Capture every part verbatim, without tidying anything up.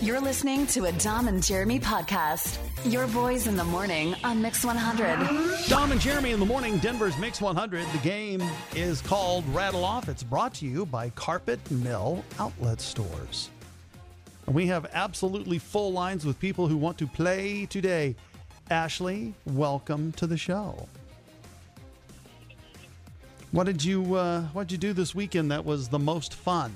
You're listening to a Dom and Jeremy podcast. Your boys in the morning on Mix one hundred. Dom and Jeremy in the morning, Denver's Mix one hundred. The game is called Rattle Off. It's brought to you by Carpet Mill Outlet Stores. And we have absolutely full lines with people who want to play today. Ashley, welcome to the show. What did you uh, what did you do this weekend that was the most fun?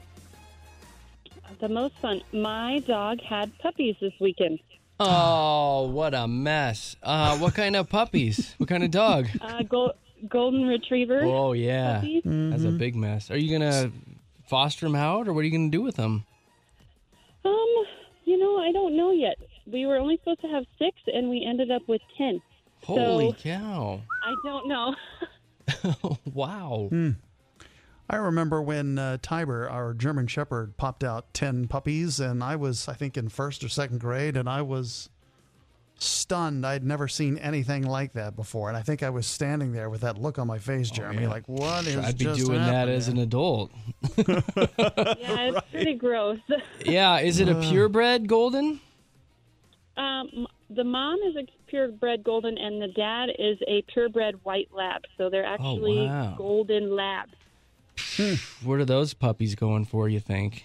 The most fun. My dog had puppies this weekend. Oh, what a mess. Uh, what kind of puppies? What kind of dog? Uh, go- golden retriever. Oh, yeah. Puppies. Mm-hmm. That's a big mess. Are you going to foster them out, or what are you going to do with them? Um, you know, I don't know yet. We were only supposed to have six, and we ended up with ten. Holy so, cow. I don't know. Wow. Mm. I remember when uh, Tiber, our German Shepherd, popped out ten puppies, and I was, I think, in first or second grade, and I was stunned. I'd never seen anything like that before, and I think I was standing there with that look on my face, Jeremy, oh, yeah. like, what is I'd be just doing happening? that as an adult. Yeah, it's Right. pretty gross. Yeah, is it a purebred golden? Um, the mom is a purebred golden, and the dad is a purebred white lab. So they're actually Oh, wow. golden labs. What are those puppies going for, you think?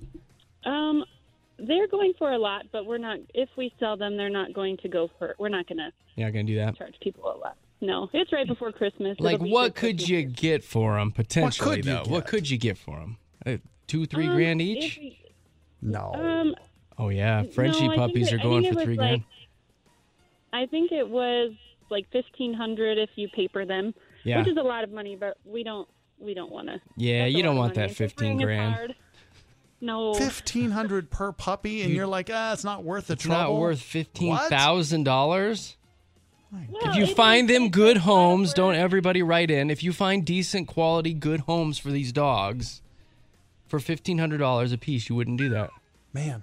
Um, they're going for a lot, but we're not. If we sell them, they're not going to go for. We're not going to You're not going to do that? charge people a lot. No, it's right before Christmas. Like, It'll be what good could Christmas. you get for them, potentially, could you though? What get? could you get for them? Uh, two, three Um, grand if each? we- No. Um, Oh, yeah. Frenchie no, I puppies think are it- I going think for it three was grand. Like, I think it was like fifteen hundred if you paper them, Yeah. which is a lot of money, but we don't. We don't want to. Yeah, you don't want that fifteen grand. No. fifteen hundred per puppy, and You- you're like, ah, it's not worth the It's trouble. not worth fifteen thousand dollars. Well, If you it find is- them it's good a lot of homes, work. don't everybody write in. If you find decent quality good homes for these dogs for fifteen hundred dollars a piece, you wouldn't do that. Man.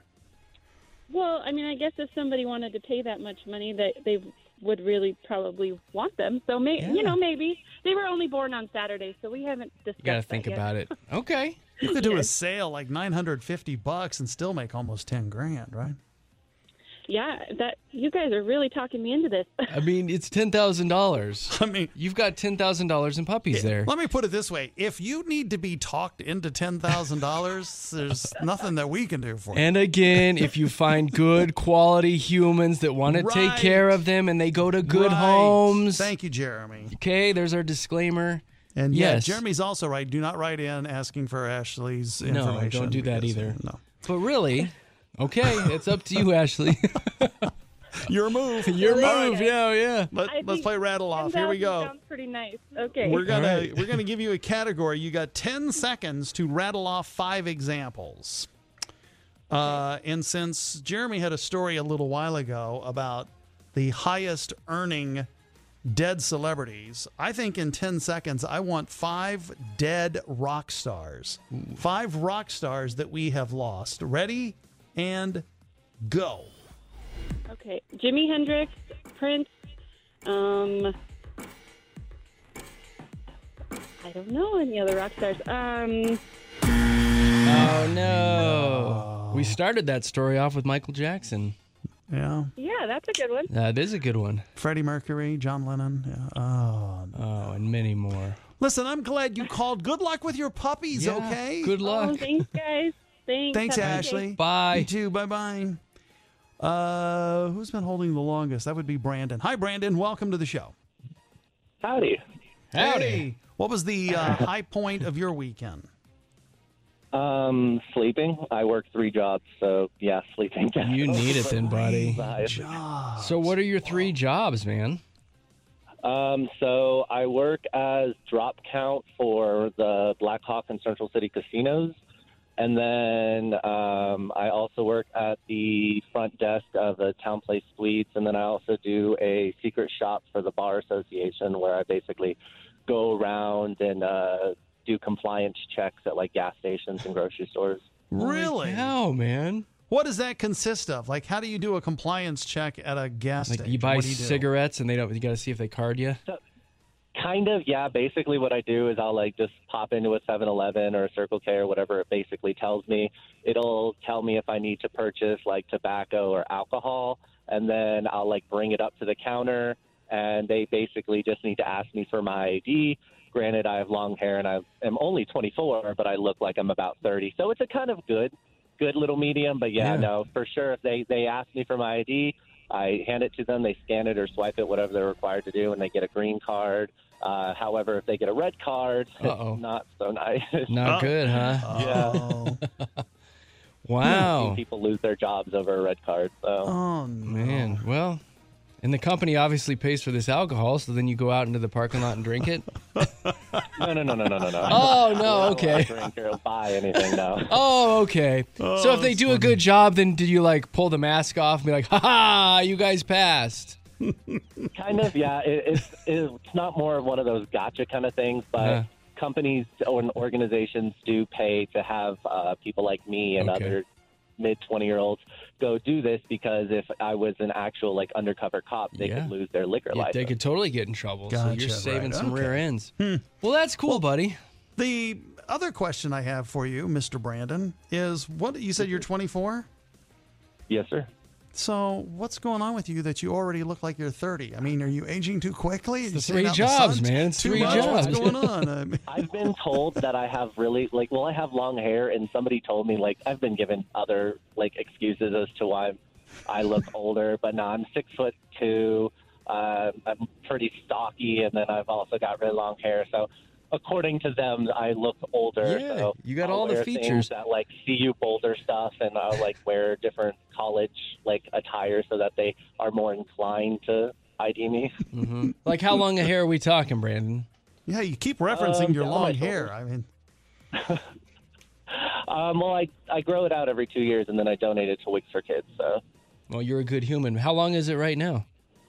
Well, I mean, I guess if somebody wanted to pay that much money, that they would really probably want them. So, may, Yeah. you know, maybe they were only born on Saturday, so we haven't discussed. You got to think that yet. about it. Okay. You could do a Yes. sale like nine hundred fifty bucks and still make almost ten grand, right? Yeah, that you guys are really talking me into this. I mean, it's ten thousand dollars. I mean, You've got ten thousand dollars in puppies there. let me put it this way. If you need to be talked into ten thousand dollars, there's nothing that we can do for you. And again, if you find good quality humans that want to take Right. care of them and they go to good Right. homes. Thank you, Jeremy. Okay, there's our disclaimer. And yeah, Yes. Jeremy's also right. Do not write in asking for Ashley's No, information. don't do that because- either. No. But really, okay, it's up to you, Ashley. Your move. Your All move, right. yeah, yeah. Let, I let's think play rattle off. Here we ten thousand go. Sounds pretty nice. Okay. We're gonna All right. we're gonna give you a category. You got ten seconds to rattle off five examples. Uh, and since Jeremy had a story a little while ago about the highest earning dead celebrities, I think in ten seconds I want five dead rock stars. Five rock stars that we have lost. Ready and go. Okay. Jimi Hendrix, Prince. Um, I don't know any other rock stars. Um, Oh, no. We started that story off with Michael Jackson. Yeah. yeah, that's a good one. That is a good one. Freddie Mercury, John Lennon. Yeah. Oh, no. Oh, and many more. Listen, I'm glad you called. Good luck with your puppies, Yeah, okay? Good Oh, luck. thanks, guys. Thanks. Thanks, Have a good Ashley. day. You Bye. too. Bye-bye. Uh, who's been holding the longest? That would be Brandon. Hi, Brandon. Welcome to the show. Howdy. Howdy. Hey. What was the uh, high point of your weekend? Um, sleeping. I work three jobs, so yeah, sleeping. You need it then, buddy. The highest. Job. So what are your three jobs, man? Um, so I work as drop count for the Black Hawk and Central City casinos. And then um, I also work at the front desk of the Town Place Suites. And then I also do a secret shop for the Bar Association where I basically go around and uh, do compliance checks at like gas stations and grocery stores. Really? How, man? What does that consist of? Like, how do you do a compliance check at a gas Like station? you buy What do you do? cigarettes and they don't. You got to see if they card you. Kind of, yeah. Basically what I do is I'll like just pop into a seven eleven or a Circle K or whatever it basically tells me. It'll tell tell me if I need to purchase like tobacco or alcohol, and then I'll like bring it up to the counter, and they basically just need to ask me for my I D. Granted, I have long hair and I am only twenty-four, but I look like I'm about thirty. So it's a kind of good, good little medium. But yeah, Yeah. no, for sure. If they, they ask me for my I D, I hand it to them. They scan it or swipe it, whatever they're required to do, and they get a green card. Uh, however, if they get a red card, Uh-oh. it's not so nice. Not good, huh? Oh, Wow. I've seen people lose their jobs over a red card. So oh no. Man, well, and the company obviously pays for this alcohol, so then you go out into the parking lot and drink it? no, no, no, no, no, no, no. Oh, no, I don't okay. drink or buy anything now. Oh, okay. so if they do a good job, then do you, like, pull the mask off and be like, ha-ha, you guys passed? Kind of, yeah. It, it's it's not more of one of those gotcha kind of things, but Uh. companies or organizations do pay to have uh, people like me and Okay. other mid twenty-year-olds go do this, because if I was an actual like undercover cop, they Yeah. could lose their liquor Yeah, license. they could totally get in trouble. so Gotcha, you're saving right, some okay. rear ends. Well, that's cool, buddy. The other question I have for you, Mister Brandon, is what you said you're twenty-four? Yes, sir. So what's going on with you that you already look like you're thirty? I mean, are you aging too quickly? Are you the sitting three out in the jobs, sun man. It's too three much? What's jobs. going on? I mean, I've been told that I have really like well I have long hair, and somebody told me like I've been given other like excuses as to why I look older, but no, I'm six foot two. Uh, I'm pretty stocky, and then I've also got really long hair. So according to them, I look older. Yeah, so you got I'll all the wear features. things that like C U Boulder stuff, and I'll like wear different college like attire so that they are more inclined to I D me. hmm Like, how long of hair are we talking, Brandon? yeah, you keep referencing Um, your down long my hair. shoulders. I mean, Um, well, I I grow it out every two years, and then I donate it to Wigs for Kids. So. Well, you're a good human. How long is it right now?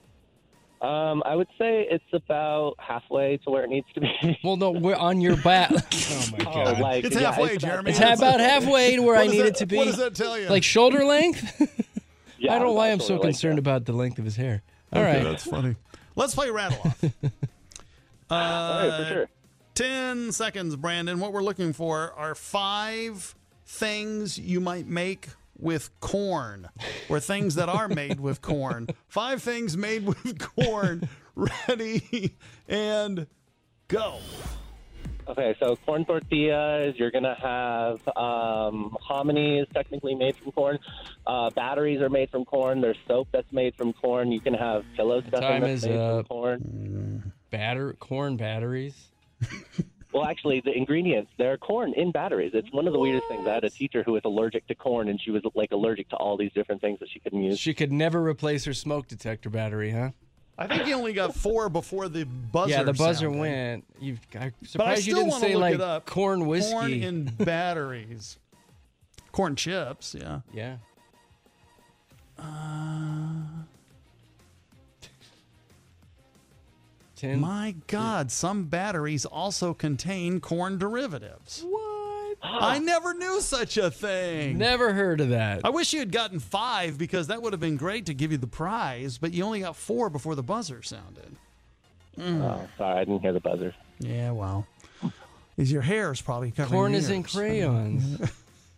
Um, I would say it's about halfway to where it needs to be. Well, no, we're on your back. Oh, my Oh, God. like, It's yeah, halfway, about- Jeremy. It's about halfway to where what I does need that- it to be. What does that tell you? Like shoulder length? Yeah, I don't know why I'm about so sort of like concerned that. about the length of his hair. All Okay, right. that's funny. Let's play rattle off. uh, All right, for sure. Ten seconds, Brandon. What we're looking for are five things you might make with corn, or things that are made with corn. Five things made with corn. Ready and go. Okay, so corn tortillas, you're going to have um, hominy is technically made from corn. Uh, batteries are made from corn. There's soap that's made from corn. You can have pillow stuffing time that's is made up. from corn. Batter corn batteries. Well, actually, the ingredients, they're corn in batteries. It's one of the weirdest things. I had a teacher who was allergic to corn, and she was like allergic to all these different things that she couldn't use. She could never replace her smoke detector battery, huh? I think you only got four before the buzzer. yeah, the buzzer sounded. went. You've, I'm But I surprised you still didn't want to say look like it up. corn whiskey. Corn in batteries. Corn chips, yeah. yeah. Ten. My God, some batteries also contain corn derivatives. What? I never knew such a thing. Never heard of that. I wish you had gotten five, because that would have been great to give you the prize, but you only got four before the buzzer sounded. Oh, sorry, I didn't hear the buzzer. Yeah, well. Is your hair is probably covering Corn is in yours. crayons.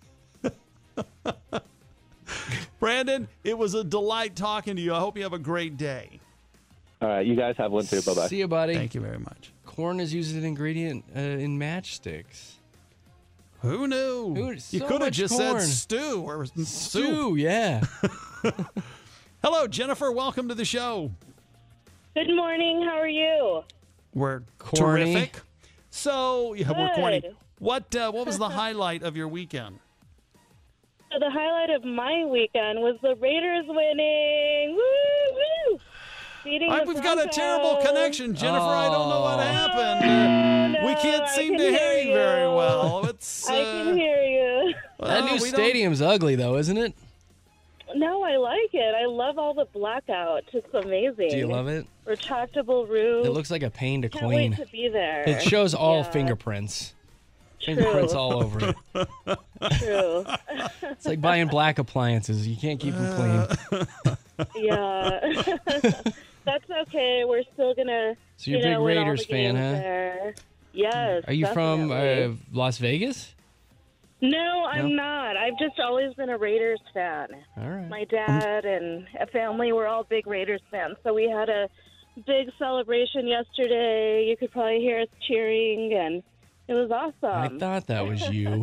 Brandon, it was a delight talking to you. I hope you have a great day. All right, you guys have one too. Bye-bye. See you, buddy. Thank you very much. Corn is used as an ingredient uh, in matchsticks. Who knew? Who- you so could have much just corn. said stew or soup. Stew, yeah. Hello, Jennifer. Welcome to the show. Good morning. How are you? We're Corny. terrific. So, yeah, we're corny. Good. What uh, what was the highlight of your weekend? So the highlight of my weekend was the Raiders winning. Woo woo! Beating I, the we've got a Broncos. terrible connection, Jennifer. I don't know what Oh. happened. No, we can't I seem can to hear hear you very you. well. It's, uh, I can hear you. well, that new we don't- stadium's ugly, though, isn't it? No, I like it. I love all the blackout. It's amazing. Do you love it? Retractable roof. It looks like a pain to Can't clean. wait to be there. It shows all Yeah. fingerprints. True. Fingerprints all over it. True. It's like buying black appliances. You can't keep them clean. Yeah. That's okay. We're still gonna. So you're a you know, big win all Raiders the fan, games huh? there. Yes. Are you from uh, definitely. Las Vegas? No, I'm not. I've just always been a Raiders fan. All right. My dad and a family were all big Raiders fans, so we had a big celebration yesterday. You could probably hear us cheering, and it was awesome. I thought that was you.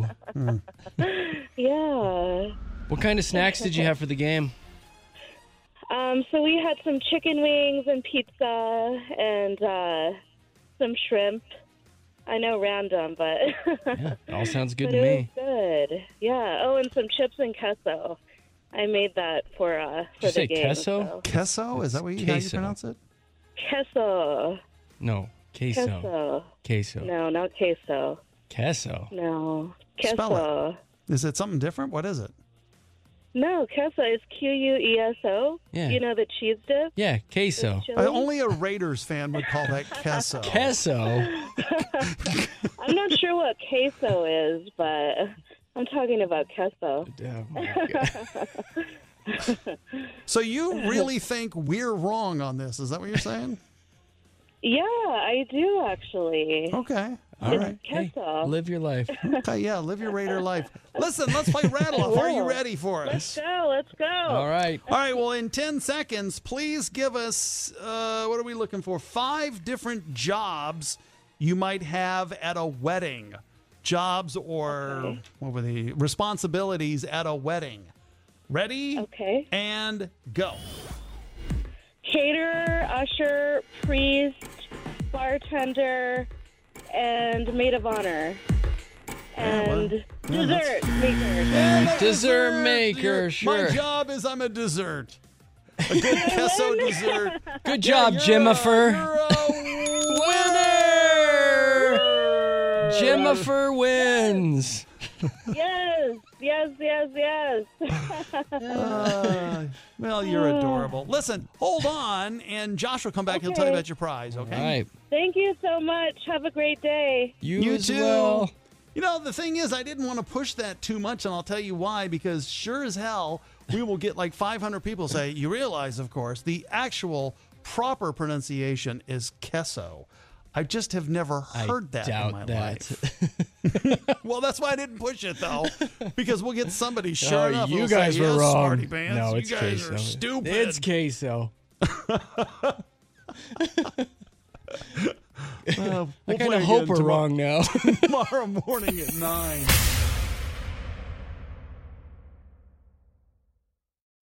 Yeah. What kind of snacks did you have for the game? Um, so we had some chicken wings and pizza and uh, some shrimp. I know, random, but Yeah, all sounds good but to it me. was good. Yeah. Oh, and some chips and queso. I made that for uh for Did you the say game. queso? so- Queso? Is that what you, how you Queso. pronounce it? Queso. No, queso. Queso. Queso. No, not queso. Queso. No. Queso. Spell Is it something different? What is it? No, queso is Q U E S O. Yeah. You know the cheese dip? Yeah, queso. Chili? Uh, only a Raiders fan would call that queso. Queso. I'm not sure what queso is, but I'm talking about queso. Oh, my God. So you really think we're wrong on this? Is that what you're saying? Yeah, I do actually. Okay. All right. Hey, Queso. live your life. Okay, yeah, live your Raider life. Listen, let's play Rattle Off. Are you will. ready for Let's us? go. Let's go. All right. All right, well, in ten seconds, please give us, uh, what are we looking for? Five different jobs you might have at a wedding. Jobs or, Okay. what were the responsibilities at a wedding. Ready? Okay. And go. Caterer, usher, priest, bartender, and maid of honor. And well, yeah, dessert maker. And a Dessert maker, Your- sure. My job is I'm a dessert. A good queso dessert. Good Yeah, job, you're Jimifer. A, you're a winner! Jimifer wins. Yes, yes, yes, yes. Uh, well, you're adorable. Listen, hold on, and Josh will come back. He'll tell you Okay. about your prize, okay? All right. Thank you so much. Have a great day. You, You as too. well. You know, the thing is, I didn't want to push that too much, and I'll tell you why, because sure as hell, we will get like five hundred people say, you realize, of course, the actual proper pronunciation is queso. I just have never heard I that doubt in my that. life. Well, that's why I didn't push it, though, because we'll get somebody, sure Oh, enough, you who'll guys say, were yes, wrong. smarty pants, No, you it's guys queso. are stupid. It's queso. Uh, I we'll kind play of hope again we're tomorrow- wrong now. tomorrow morning at nine.